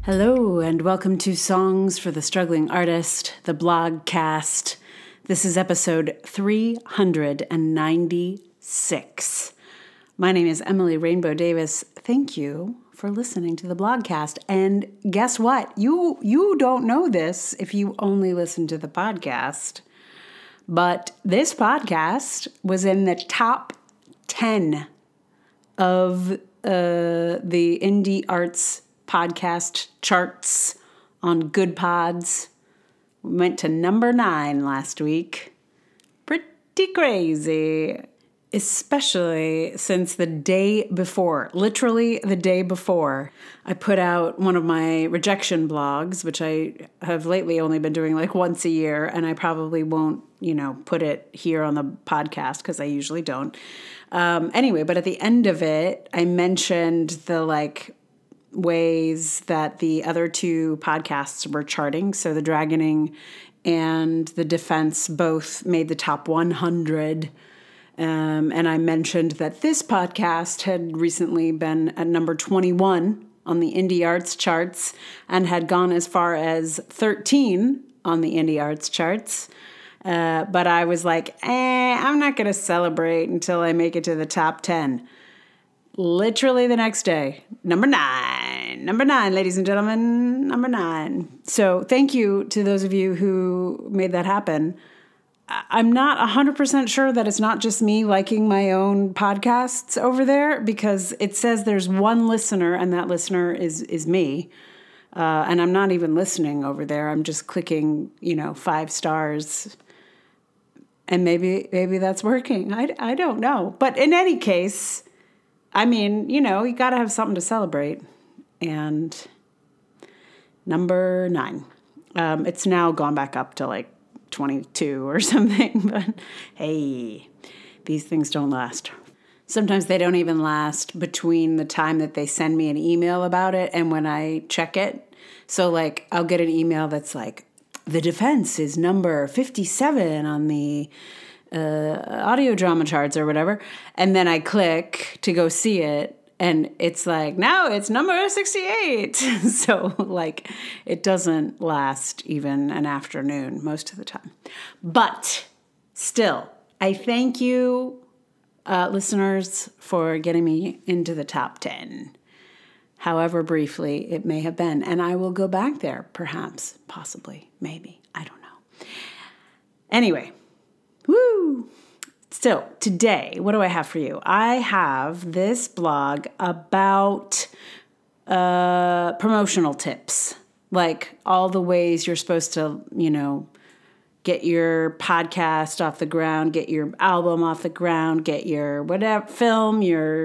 Hello, and welcome to Songs for the Struggling Artist, the blogcast. This is episode 396. My name is Emily Rainbow Davis. Thank you for listening to the blogcast. And guess what? You don't know this if you only listen to the podcast. But this podcast was in the top 10 of the indie arts podcast charts on Good Pods. We went to number 9 last week. Pretty crazy. Especially since the day before, literally the day before, I put out one of my rejection blogs, which I have lately only been doing like once a year, and I probably won't, put it here on the podcast because I usually don't. Anyway, but at the end of it, I mentioned the ways that the other two podcasts were charting. So the Dragoning and the Defense both made the top 100. And I mentioned that this podcast had recently been at number 21 on the Indie Arts charts and had gone as far as 13 on the Indie Arts charts. But I was like, I'm not going to celebrate until I make it to the top 10. Literally the next day, number 9, ladies and gentlemen, number 9. So thank you to those of you who made that happen. I'm not 100% sure that it's not just me liking my own podcasts over there, because it says there's one listener and that listener is me. And I'm not even listening over there. I'm just clicking, 5 stars. And maybe that's working. I don't know. But in any case, I mean, you got to have something to celebrate. And number 9. It's now gone back up to 22 or something. But hey, these things don't last. Sometimes they don't even last between the time that they send me an email about it and when I check it. So I'll get an email that's like, the Defense is number 57 on the audio drama charts or whatever. And then I click to go see it. And it's like, no, it's number 68. So it doesn't last even an afternoon most of the time. But still, I thank you, listeners, for getting me into the top 10. However briefly it may have been. And I will go back there, perhaps, possibly, maybe. I don't know. Anyway, woo! So today, what do I have for you? I have this blog about promotional tips, like all the ways you're supposed to, get your podcast off the ground, get your album off the ground, get your whatever film,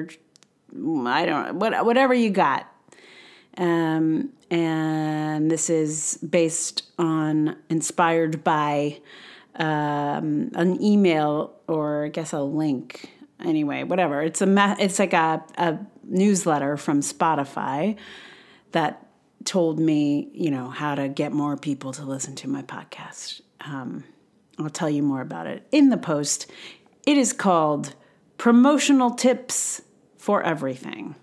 whatever you got. And this is inspired by an email, or I guess a link. Anyway, whatever. It's like a newsletter from Spotify that told me, how to get more people to listen to my podcast. I'll tell you more about it in the post. It is called Promotional Tips for Everything.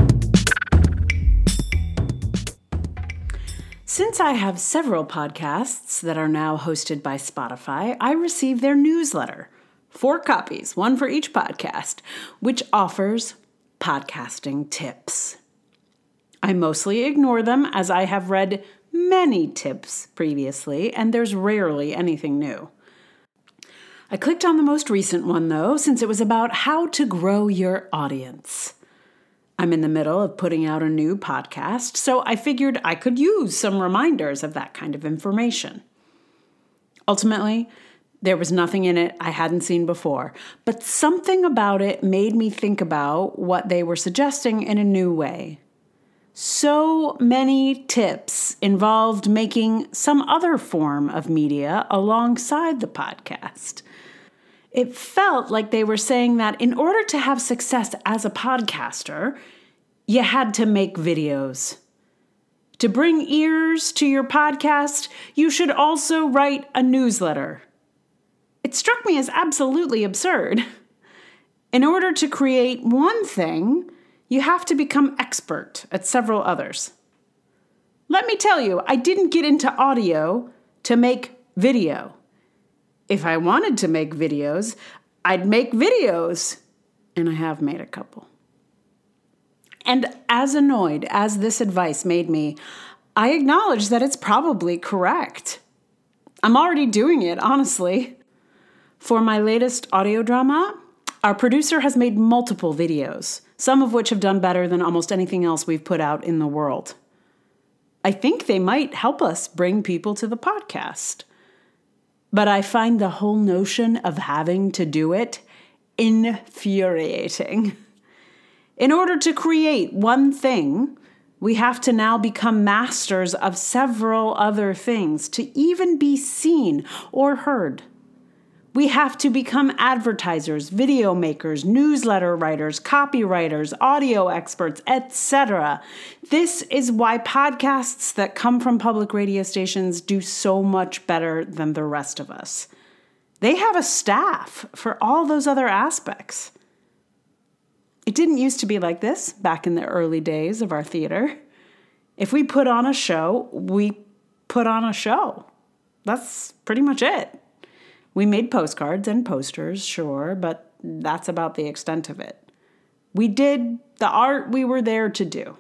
Since I have several podcasts that are now hosted by Spotify, I receive their newsletter, 4 copies, one for each podcast, which offers podcasting tips. I mostly ignore them as I have read many tips previously, and there's rarely anything new. I clicked on the most recent one, though, since it was about how to grow your audience. I'm in the middle of putting out a new podcast, so I figured I could use some reminders of that kind of information. Ultimately, there was nothing in it I hadn't seen before, but something about it made me think about what they were suggesting in a new way. So many tips involved making some other form of media alongside the podcast. It felt like they were saying that in order to have success as a podcaster, you had to make videos. To bring ears to your podcast, you should also write a newsletter. It struck me as absolutely absurd. In order to create one thing, you have to become expert at several others. Let me tell you, I didn't get into audio to make video. If I wanted to make videos, I'd make videos. And I have made a couple. And as annoyed as this advice made me, I acknowledge that it's probably correct. I'm already doing it, honestly. For my latest audio drama, our producer has made multiple videos, some of which have done better than almost anything else we've put out in the world. I think they might help us bring people to the podcast. But I find the whole notion of having to do it infuriating. In order to create one thing, we have to now become masters of several other things to even be seen or heard. We have to become advertisers, video makers, newsletter writers, copywriters, audio experts, etc. This is why podcasts that come from public radio stations do so much better than the rest of us. They have a staff for all those other aspects. It didn't used to be like this back in the early days of our theater. If we put on a show, we put on a show. That's pretty much it. We made postcards and posters, sure, but that's about the extent of it. We did the art we were there to do.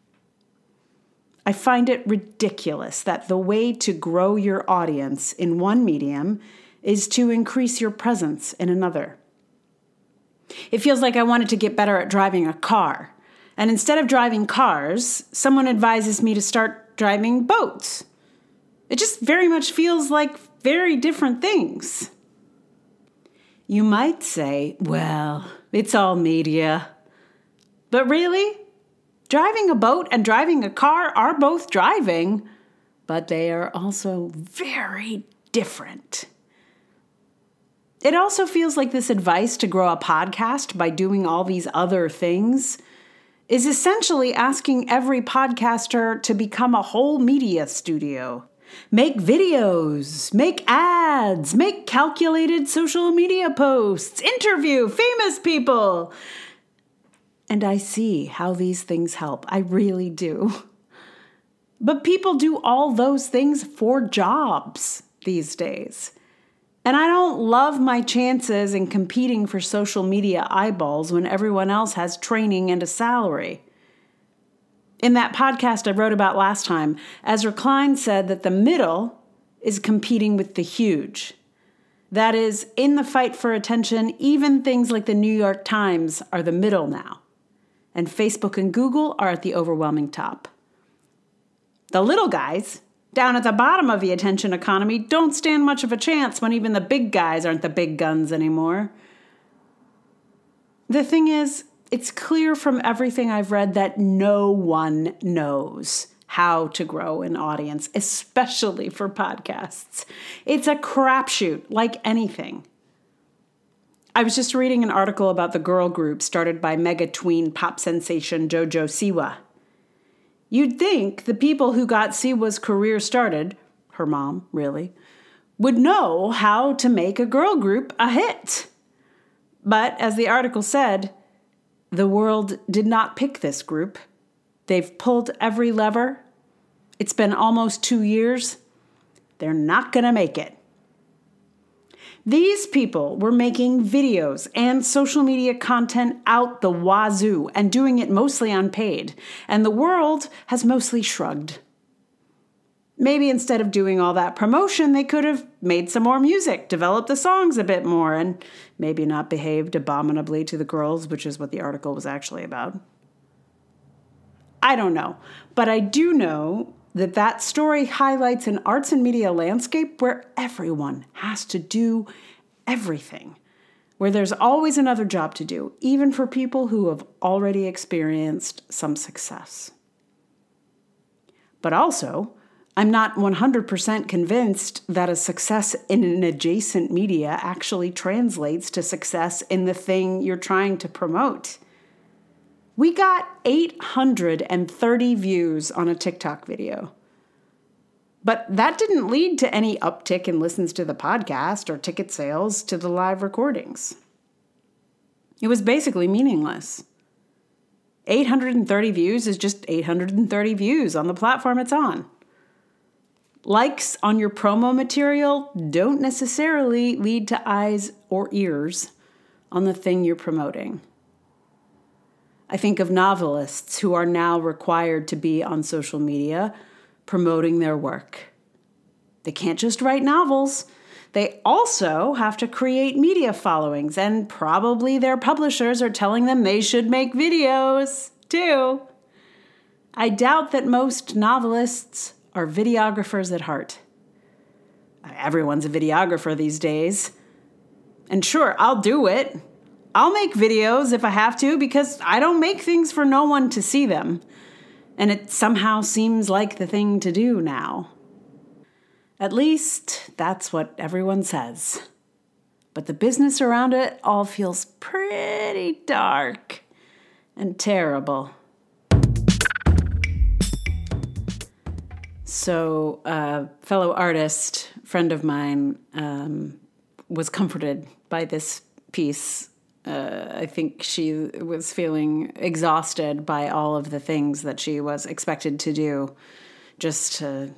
I find it ridiculous that the way to grow your audience in one medium is to increase your presence in another. It feels like I wanted to get better at driving a car. And instead of driving cars, someone advises me to start driving boats. It just very much feels like very different things. You might say, well, it's all media. But really, driving a boat and driving a car are both driving, but they are also very different. It also feels like this advice to grow a podcast by doing all these other things is essentially asking every podcaster to become a whole media studio. Make videos, make ads, make calculated social media posts, interview famous people. And I see how these things help. I really do. But people do all those things for jobs these days. And I don't love my chances in competing for social media eyeballs when everyone else has training and a salary. In that podcast I wrote about last time, Ezra Klein said that the middle is competing with the huge. That is, in the fight for attention, even things like the New York Times are the middle now. And Facebook and Google are at the overwhelming top. The little guys, down at the bottom of the attention economy, don't stand much of a chance when even the big guys aren't the big guns anymore. The thing is, it's clear from everything I've read that no one knows how to grow an audience, especially for podcasts. It's a crapshoot, like anything. I was just reading an article about the girl group started by mega tween pop sensation JoJo Siwa. You'd think the people who got Siwa's career started, her mom, really, would know how to make a girl group a hit. But as the article said, the world did not pick this group. They've pulled every lever. It's been almost 2 years. They're not going to make it. These people were making videos and social media content out the wazoo and doing it mostly unpaid. And the world has mostly shrugged. Maybe instead of doing all that promotion, they could have made some more music, developed the songs a bit more, and maybe not behaved abominably to the girls, which is what the article was actually about. I don't know, but I do know that that story highlights an arts and media landscape where everyone has to do everything, where there's always another job to do, even for people who have already experienced some success. But also, I'm not 100% convinced that a success in an adjacent media actually translates to success in the thing you're trying to promote. We got 830 views on a TikTok video. But that didn't lead to any uptick in listens to the podcast or ticket sales to the live recordings. It was basically meaningless. 830 views is just 830 views on the platform it's on. Likes on your promo material don't necessarily lead to eyes or ears on the thing you're promoting. I think of novelists who are now required to be on social media promoting their work. They can't just write novels. They also have to create media followings, and probably their publishers are telling them they should make videos too. I doubt that most novelists are videographers at heart. Everyone's a videographer these days. And sure, I'll do it. I'll make videos if I have to, because I don't make things for no one to see them. And it somehow seems like the thing to do now. At least that's what everyone says. But the business around it all feels pretty dark and terrible. So a fellow artist, friend of mine, was comforted by this piece. I think she was feeling exhausted by all of the things that she was expected to do just to,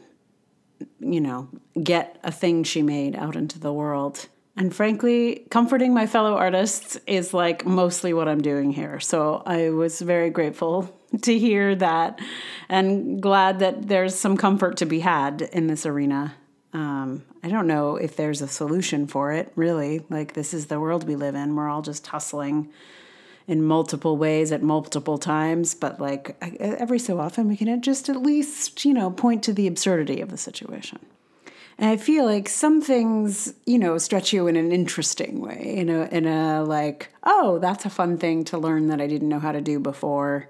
get a thing she made out into the world. And frankly, comforting my fellow artists is like mostly what I'm doing here. So I was very grateful to hear that and glad that there's some comfort to be had in this arena. I don't know if there's a solution for it, really. Like, this is the world we live in. We're all just hustling in multiple ways at multiple times. But like every so often we can just at least, point to the absurdity of the situation. And I feel like some things, stretch you in an interesting way, in a like, oh, that's a fun thing to learn that I didn't know how to do before.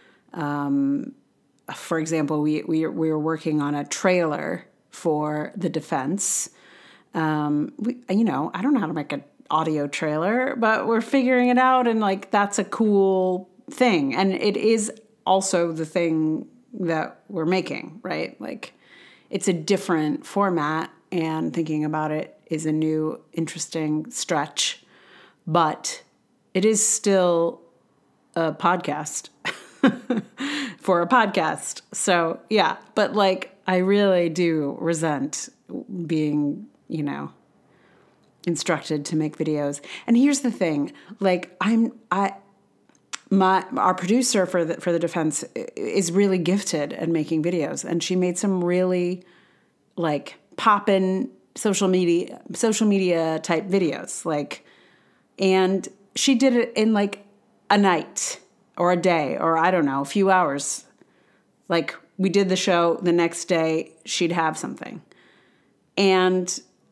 For example, we were working on a trailer for the defense. I don't know how to make an audio trailer, but we're figuring it out, and like that's a cool thing. And it is also the thing that we're making, right? Like, it's a different format, and thinking about it is a new, interesting stretch, but it is still a podcast for a podcast. So yeah, but like, I really do resent being, instructed to make videos. And here's the thing, like our producer for the defense is really gifted at making videos, and she made some really like poppin' social media type videos, like, and she did it in like a night or a day, or I don't know, a few hours. Like, we did the show, the next day she'd have something. And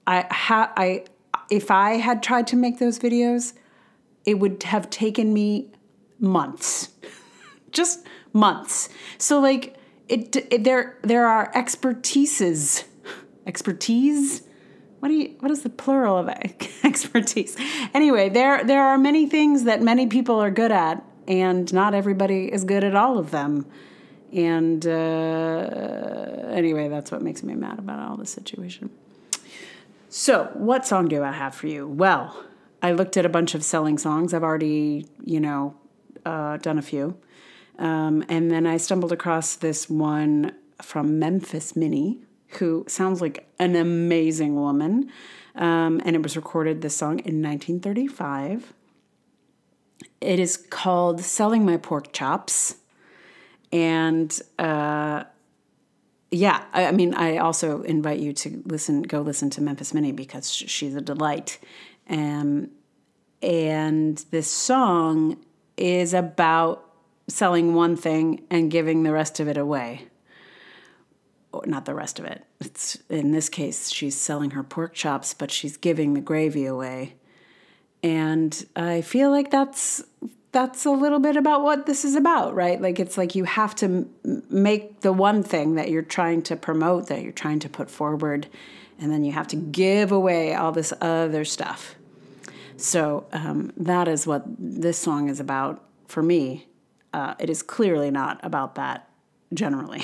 if I had tried to make those videos, it would have taken me months. Just months. So like there are expertise? What is the plural of expertise? Anyway, there are many things that many people are good at, and not everybody is good at all of them. And anyway, that's what makes me mad about all the situation. So what song do I have for you? Well, I looked at a bunch of selling songs. I've already, done a few. And then I stumbled across this one from Memphis Minnie, who sounds like an amazing woman. And it was recorded, this song, in 1935. It is called Selling My Pork Chops. And I also invite you to go listen to Memphis Minnie, because she's a delight. And this song is about selling one thing and giving the rest of it away. Or not the rest of it. It's, in this case, she's selling her pork chops, but she's giving the gravy away. And I feel like that's a little bit about what this is about, right? Like, it's like you have to make the one thing that you're trying to promote, that you're trying to put forward, and then you have to give away all this other stuff. So that is what this song is about for me. It is clearly not about that generally.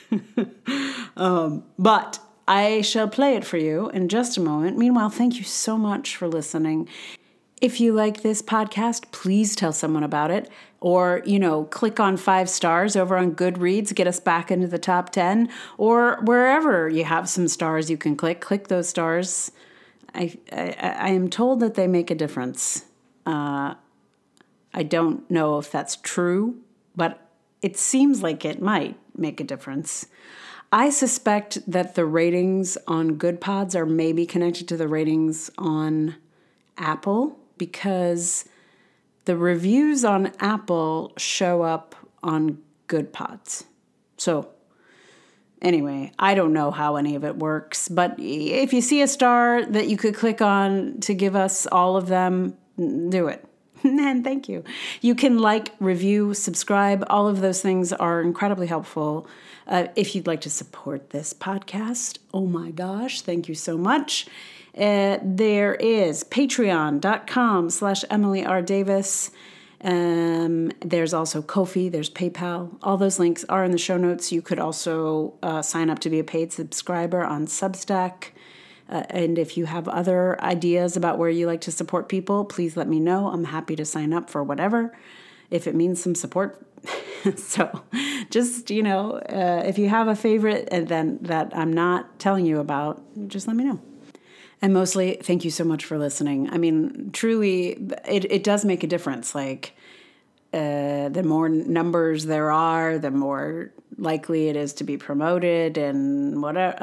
But I shall play it for you in just a moment. Meanwhile, thank you so much for listening. If you like this podcast, please tell someone about it. Or, click on 5 stars over on Goodreads, get us back into the top 10. Or wherever you have some stars you can click those stars. I am told that they make a difference. I don't know if that's true, but it seems like it might make a difference. I suspect that the ratings on GoodPods are maybe connected to the ratings on Apple, because the reviews on Apple show up on GoodPods. So anyway, I don't know how any of it works, but if you see a star that you could click on to give us all of them, do it. And thank you. You can review, subscribe. All of those things are incredibly helpful. If you'd like to support this podcast, oh my gosh, thank you so much. There is patreon.com/Emily R. Davis. There's also Ko-fi, there's PayPal. All those links are in the show notes. You could also sign up to be a paid subscriber on Substack. And if you have other ideas about where you like to support people, please let me know. I'm happy to sign up for whatever, if it means some support. So just, if you have a favorite and then that I'm not telling you about, just let me know. And mostly, thank you so much for listening. I mean, truly, it does make a difference. The more numbers there are, the more likely it is to be promoted, and whatever.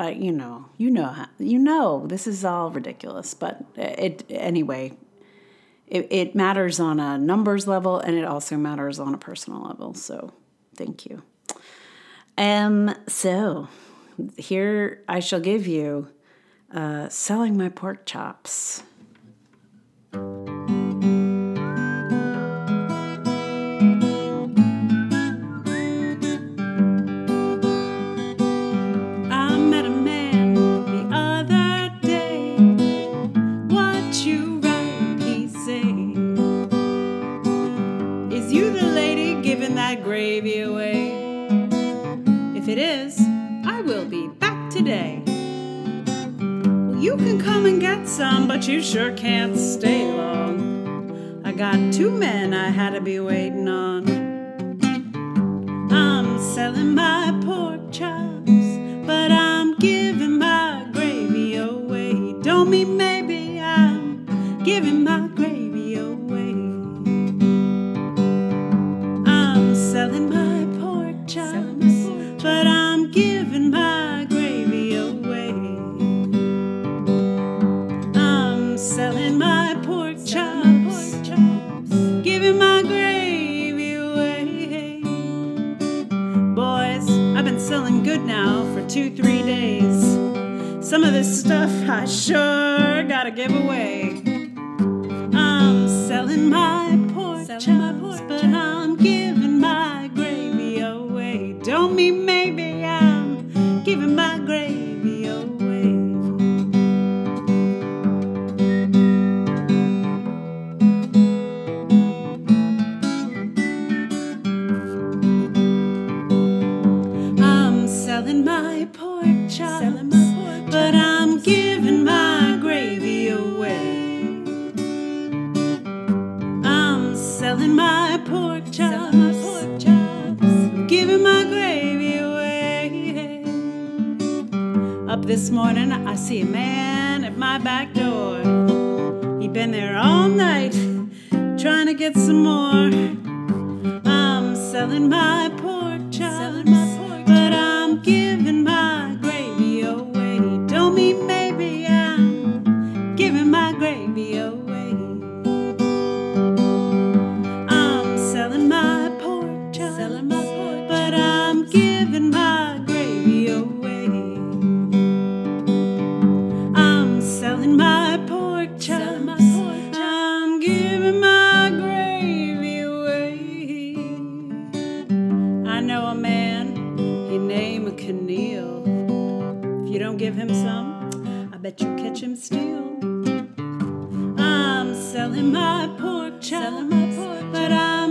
This is all ridiculous, but it matters on a numbers level, and it also matters on a personal level. So, thank you. So here I shall give you Selling My Pork Chops. Gravy away. If it is, I will be back today. Well, you can come and get some, but you sure can't stay long. I got 2 men I had to be waiting on. I'm selling my pork chops, but I'm giving my gravy away. Don't mean maybe I'm giving my gravy away. Selling my pork chops, but I'm giving my gravy away. I'm selling my pork chops, giving my gravy away. Boys, I've been selling good now for 2-3 days. Some of this stuff I sure gotta give away. I'm selling my pork chops, but I'm giving my gravy away. Don't mean maybe I'm giving my gravy away. I'm selling my pork chops, but I'm giving my gravy away. I'm selling my pork chops, giving my gravy away. Up this morning, I see a man at my back door. He'd been there all night, trying to get some more. I'm selling my pork chops, but I'm giving my gravy away. Don't mean maybe I'm giving my gravy away. I'm selling my pork chops, but I'm giving my gravy away. I'm selling my pork chops, I'm giving my gravy away. I know a man, he named Keneal. If you don't give him some, I bet you catch him steal. I'm selling my pork chops, but I'm